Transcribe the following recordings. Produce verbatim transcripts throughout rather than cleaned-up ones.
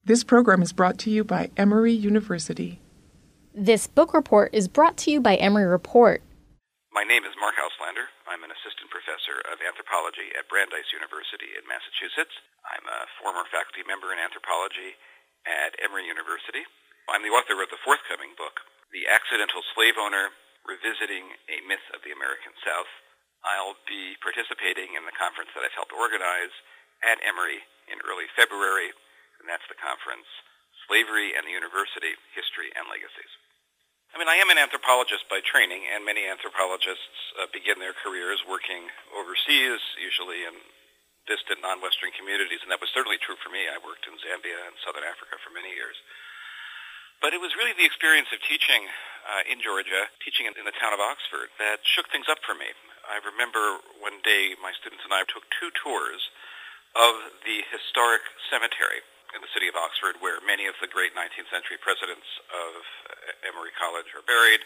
This program is brought to you by Emory University. This book report is brought to you by Emory Report. My name is Mark Auslander. I'm an assistant professor of anthropology at Brandeis University in Massachusetts. I'm a former faculty member in anthropology at Emory University. I'm the author of the forthcoming book, The Accidental Slave Owner, Revisiting a Myth of the American South. I'll be participating in the conference that I've helped organize at Emory in early February, and that's the conference, Slavery and the University, History and Legacies. I mean, I am an anthropologist by training, and many anthropologists uh, begin their careers working overseas, usually in distant non-Western communities, and that was certainly true for me. I worked in Zambia and Southern Africa for many years. But it was really the experience of teaching uh, in Georgia, teaching in, in the town of Oxford, that shook things up for me. I remember one day my students and I took two tours of the historic cemetery in the city of Oxford, where many of the great nineteenth century presidents of Emory College are buried.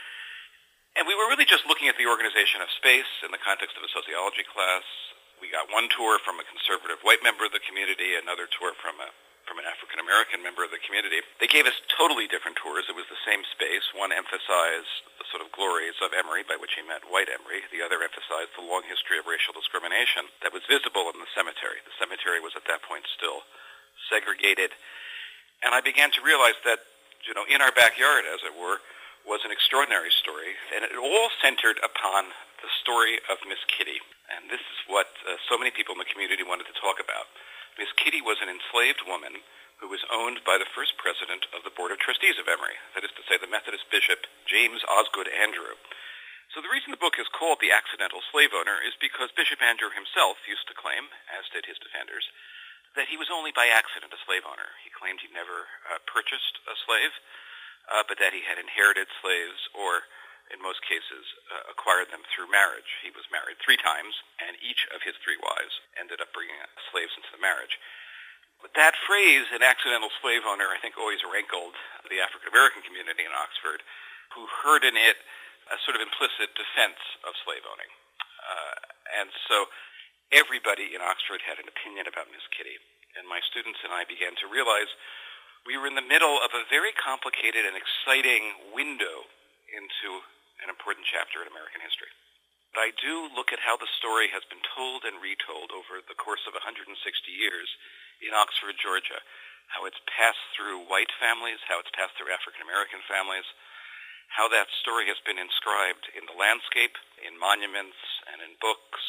And we were really just looking at the organization of space in the context of a sociology class. We got one tour from a conservative white member of the community, another tour from a from an African-American member of the community. They gave us totally different tours. It was the same space. One emphasized the sort of glories of Emory, by which he meant white Emory. The other emphasized the long history of racial discrimination that was visible in the cemetery. The cemetery was at that point still segregated. And I began to realize that, you know, in our backyard, as it were, was an extraordinary story. And it all centered upon the story of Miss Kitty. And this is what uh, so many people in the community wanted to talk about. Miss Kitty was an enslaved woman who was owned by the first president of the Board of Trustees of Emory, that is to say, the Methodist Bishop James Osgood Andrew. So the reason the book is called The Accidental Slave Owner is because Bishop Andrew himself used to claim, as did his defenders, that he was only by accident a slave owner. He claimed he never uh, purchased a slave, uh, but that he had inherited slaves or, in most cases, uh, acquired them through marriage. He was married three times, and each of his three wives ended up bringing slaves into the marriage. But that phrase, an accidental slave owner, I think always rankled the African-American community in Oxford, who heard in it a sort of implicit defense of slave owning. Uh, and so everybody in Oxford had an opinion about Miss Kitty, and my students and I began to realize we were in the middle of a very complicated and exciting window into an important chapter in American history. But I do look at how the story has been told and retold over the course of one hundred sixty years in Oxford, Georgia, how it's passed through white families, how it's passed through African-American families, how that story has been inscribed in the landscape, in monuments, and in books.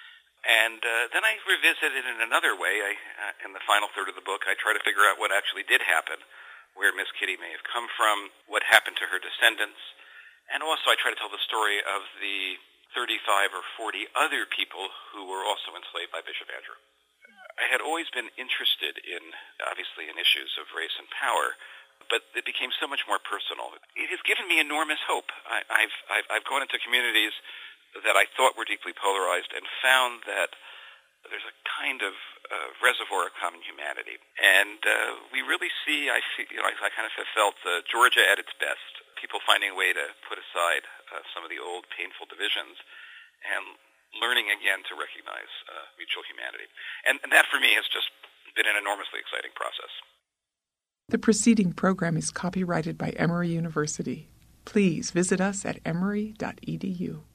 And uh, then I revisit it in another way. I, uh, in the final third of the book, I try to figure out what actually did happen, where Miss Kitty may have come from, what happened to her descendants, and also I try to tell the story of the thirty-five or forty other people who were also enslaved by Bishop Andrew. I had always been interested in, obviously, in issues of race and power, but it became so much more personal. It has given me enormous hope. I, I've, I've, I've gone into communities that I thought were deeply polarized and found that there's a kind of uh, reservoir of common humanity. And uh, we really see, I see, you know, I, I kind of have felt uh, Georgia at its best, people finding a way to put aside uh, some of the old painful divisions and learning again to recognize uh, mutual humanity. And, and that, for me, has just been an enormously exciting process. The preceding program is copyrighted by Emory University. Please visit us at emory dot e d u.